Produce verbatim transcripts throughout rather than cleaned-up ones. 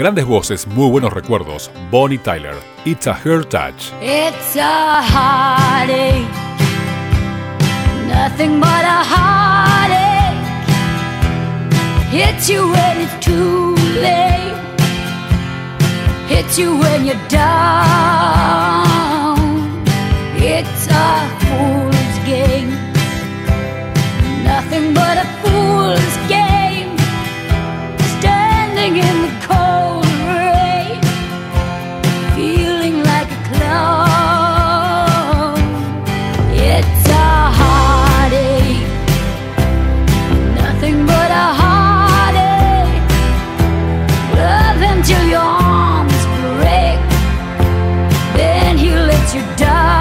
Grandes voces, muy buenos recuerdos. Bonnie Tyler, It's a Her Touch. It's a heartache, nothing but a heartache. Hits you when it's too late, hits you when you're down. It's a fool's game, nothing but a fool's game. Standing in the cold rain, feeling like a clown. It's a heartache, nothing but a heartache. Love until your arms break, then he lets you down.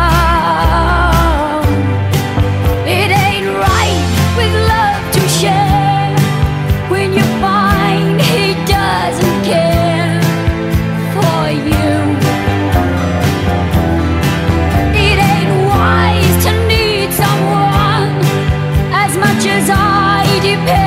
It ain't right with love to share when you find he doesn't care for you. It ain't wise to need someone as much as I depend.